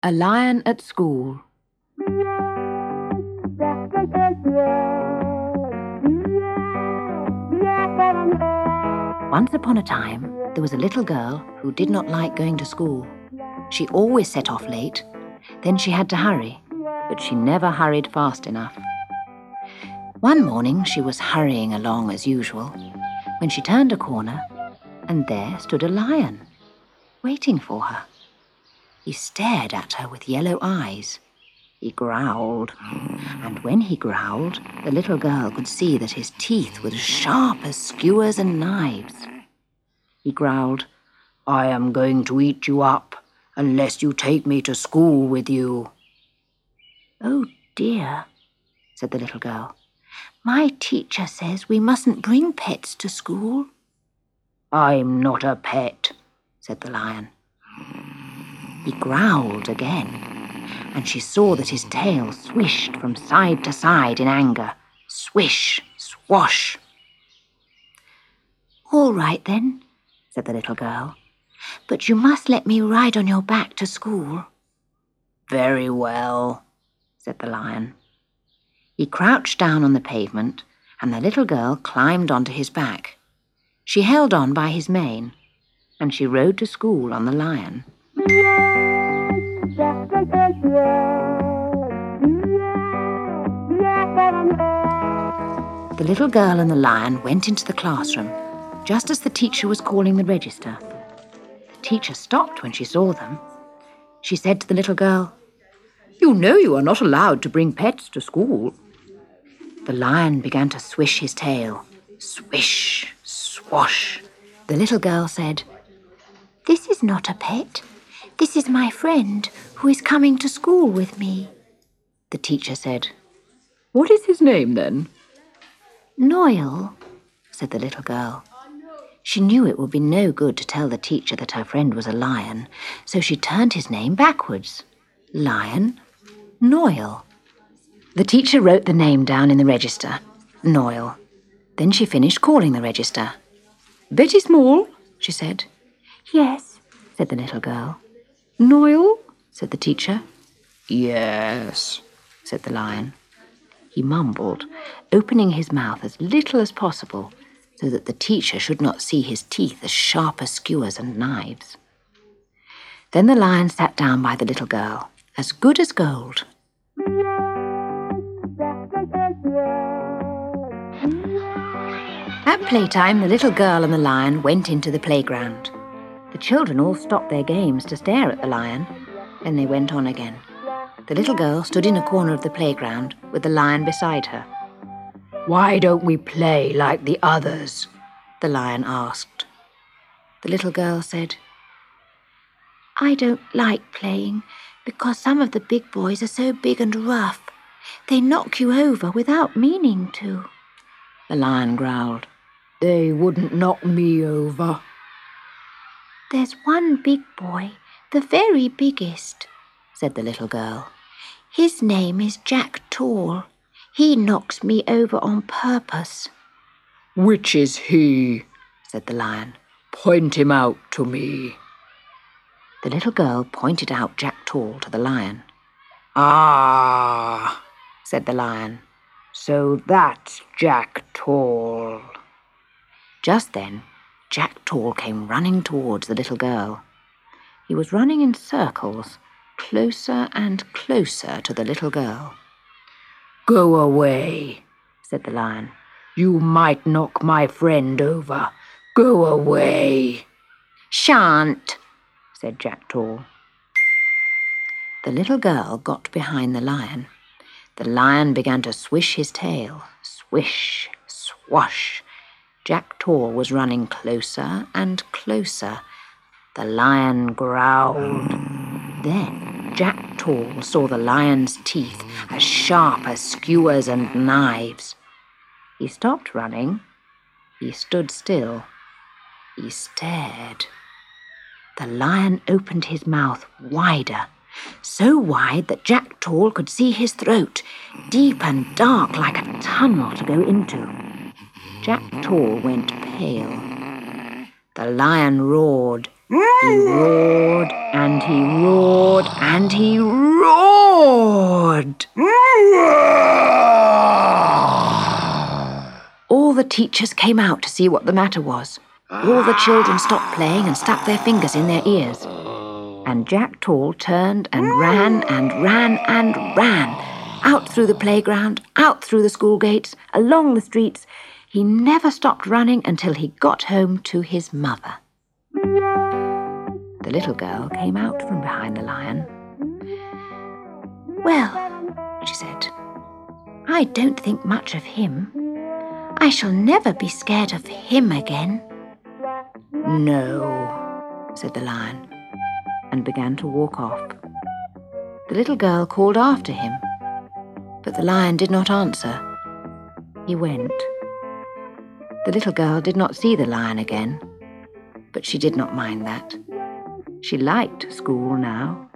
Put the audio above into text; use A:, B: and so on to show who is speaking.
A: A Lion at School. Once upon a time, there was a little girl who did not like going to school. She always set off late. Then she had to hurry, but she never hurried fast enough. One morning, she was hurrying along as usual when she turned a corner, and there stood a lion, waiting for her. He stared at her with yellow eyes. He growled, and when he growled, the little girl could see that his teeth were as sharp as skewers and knives. He growled, "I am going to eat you up unless you take me to school with you." "Oh dear," said the little girl. "My teacher says we mustn't bring pets to school." "I'm not a pet," said the lion. He growled again, and she saw that his tail swished from side to side in anger. Swish, swash. "All right then," said the little girl, "but you must let me ride on your back to school." "Very well," said the lion. He crouched down on the pavement, and the little girl climbed onto his back. She held on by his mane, and she rode to school on the lion. The little girl and the lion went into the classroom just as the teacher was calling the register. The teacher stopped when she saw them. She said to the little girl, "You know you are not allowed to bring pets to school." The lion began to swish his tail. Swish, swash. The little girl said, "This is not a pet. This is my friend who is coming to school with me." The teacher said, "What is his name then?" "Noel," said the little girl. She knew it would be no good to tell the teacher that her friend was a lion, so she turned his name backwards. Lion, Noel. The teacher wrote the name down in the register, Noel. Then she finished calling the register. "Betty Small," she said. "Yes," said the little girl. "Noel," said the teacher. "Yes," said the lion. He mumbled, opening his mouth as little as possible so that the teacher should not see his teeth as sharp as skewers and knives. Then the lion sat down by the little girl, as good as gold. At playtime, the little girl and the lion went into the playground. The children all stopped their games to stare at the lion. Then they went on again. The little girl stood in a corner of the playground with the lion beside her. "Why don't we play like the others?" the lion asked. The little girl said, "I don't like playing because some of the big boys are so big and rough. They knock you over without meaning to." The lion growled, "They wouldn't knock me over." "There's one big boy, the very biggest," said the little girl. "His name is Jack Tall. He knocks me over on purpose." "Which is he?" said the lion. "Point him out to me." The little girl pointed out Jack Tall to the lion. "Ah," said the lion. "So that's Jack Tall." Just then, Jack Tall came running towards the little girl. He was running in circles, closer and closer to the little girl. "Go away," said the lion. "You might knock my friend over. Go away." "Shan't," said Jack Tall. The little girl got behind the lion. The lion began to swish his tail. Swish, swash. Jack Tall was running closer and closer. The lion growled. Then Jack Tall saw the lion's teeth as sharp as skewers and knives. He stopped running. He stood still. He stared. The lion opened his mouth wider, so wide that Jack Tall could see his throat, deep and dark like a tunnel to go into. Jack Tall went pale. The lion roared, He roared and he roared and he roared. All the teachers came out to see what the matter was. All the children stopped playing and stuck their fingers in their ears. And Jack Tall turned and ran and ran and ran, out through the playground, out through the school gates, along the streets. He never stopped running until he got home to his mother. The little girl came out from behind the lion. "Well," she said, "I don't think much of him. I shall never be scared of him again." "No," said the lion, and began to walk off. The little girl called after him, but the lion did not answer. He went. The little girl did not see the lion again, but she did not mind that. She liked school now.